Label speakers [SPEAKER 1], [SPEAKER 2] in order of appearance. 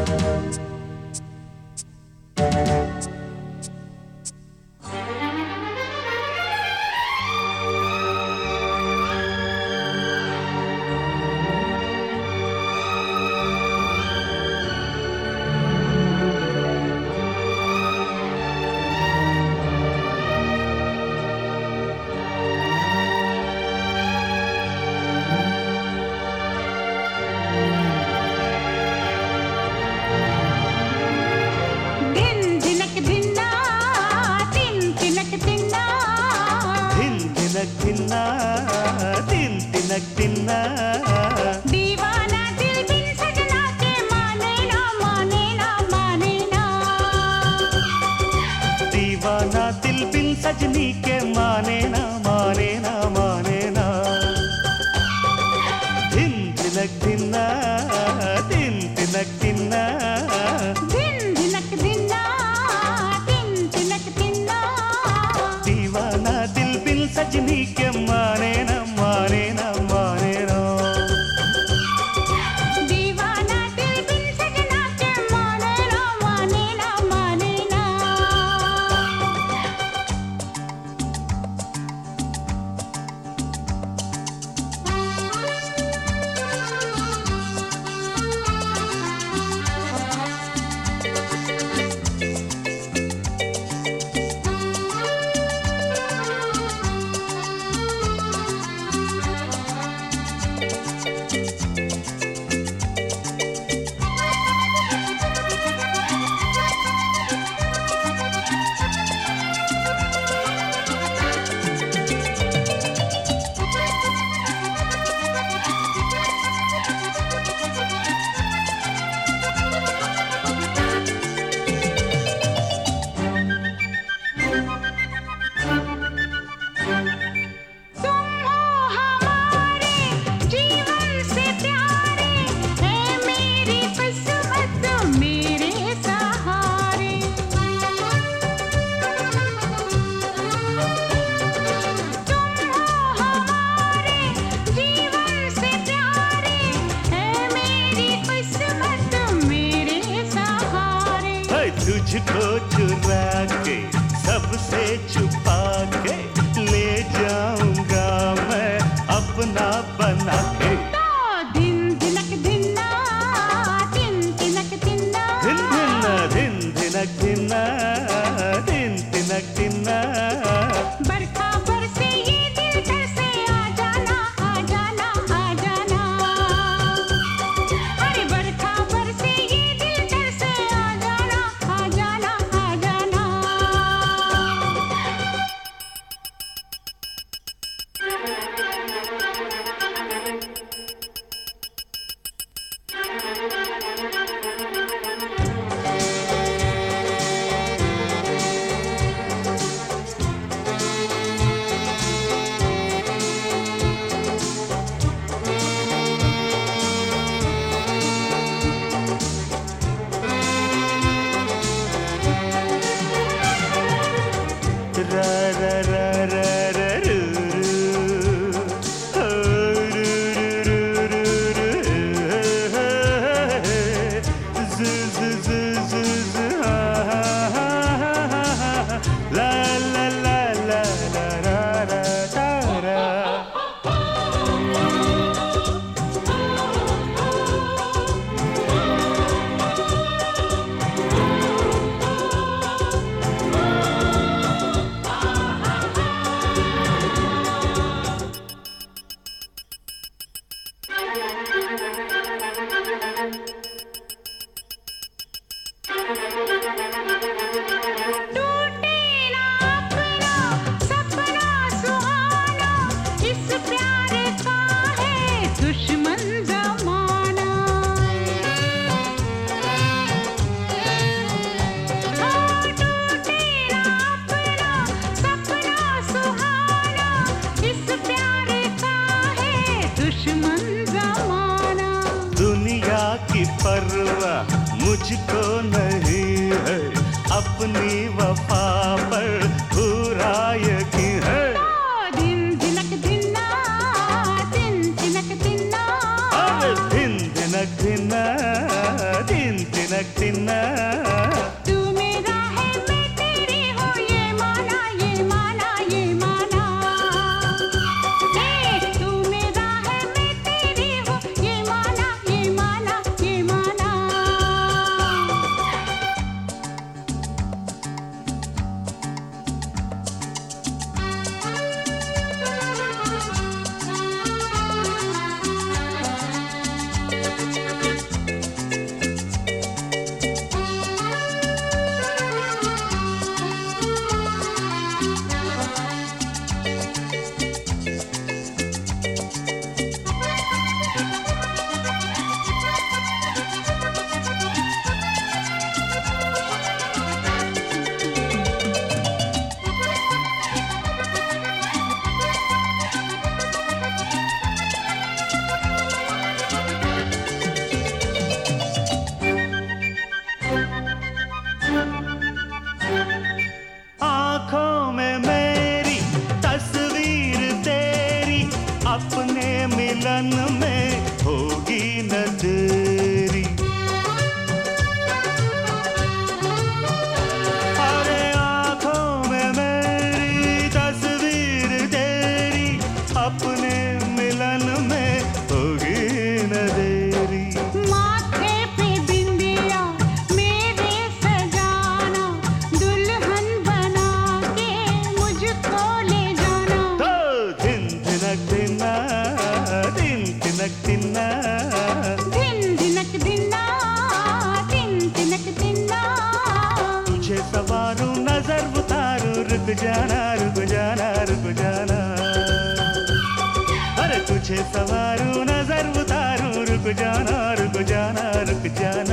[SPEAKER 1] धिन्ना दिन तिनक दिन्ना
[SPEAKER 2] दीवाना दिल बिन सजना के माने ना माने ना माने ना।
[SPEAKER 1] दीवाना दिल बिन सजनी के माने ना माने ना माने ना। धिन तिनक दिन्ना दिन तिनक दिन्ना
[SPEAKER 2] दिन दिनक दिन्ना दिन तिनक दिन्ना।
[SPEAKER 1] दीवाना दिल बिन सजनी के माने ना माने ना माने ना।
[SPEAKER 2] दीवाना दिल बिन सजना के माने ना माने ना माने ना।
[SPEAKER 1] तुझको चुरा के सबसे छुपा के ले जाऊंगा मैं अपना बना के।
[SPEAKER 2] दिन दिनक दिन्ना दिन तिनक दिन्ना।
[SPEAKER 1] दिन दिन्ना दिन दिनक दिन्ना दिन तिनक दिन्ना।
[SPEAKER 2] बरखा बरसे ये दिल घर से आ जाना आ जाना आ जाना। अरे बरखा बरसे ये दिल घर से आ जाना आ जाना आ जाना।
[SPEAKER 1] रा रा रा रा रा रू रू। हो रू रू रू रू रू। ज़ु ज़ु ज़ु ज़ु ज़ु हा हा हा हा हा। ला ला ला ला ला रा रा ता रा।
[SPEAKER 2] टूटे ना अपना सपना सुहाना, इस प्यार का है दुश्मन जमाना। टूटे ना अपना सपना सुहाना, इस प्यार का है दुश्मन जमाना।
[SPEAKER 1] दुनिया की परवाह मुझको नहीं है, अपनी वफा पर पूरा यकीन है।
[SPEAKER 2] दिन दिनक दिन्ना दिन तिनक दिन्ना।
[SPEAKER 1] दिन तिनक दिन्ना दिन तिनक तिनक तिन्ना।
[SPEAKER 2] तू मेरा है मैं तेरी हूँ, ये माना ये माना ये माना। तू मेरा है मैं तेरी हूँ, ये माना ये माना ये माना।
[SPEAKER 1] आँखों में मेरी तस्वीर तेरी, अपने मिलन में होगी न देरी। अरे आँखों में मेरी तस्वीर तेरी, अपने मिलन में होगी न देरी।
[SPEAKER 2] माथे पे बिंदिया मेरे सजाना, दुल्हन बना के मुझको ले जाना।
[SPEAKER 1] तो दिन तिनक तिन्ना, दिन तिनक तिन्ना।
[SPEAKER 2] दिन दिनक दिना, दिन दिनक दिना।
[SPEAKER 1] तुझे सवारूं नजर उतारूं, रुक जाना रुक जाना रुक जाना। अरे तुझे सवारूं नजर उतारूं, रुक जाना रुक जाना रुक जाना।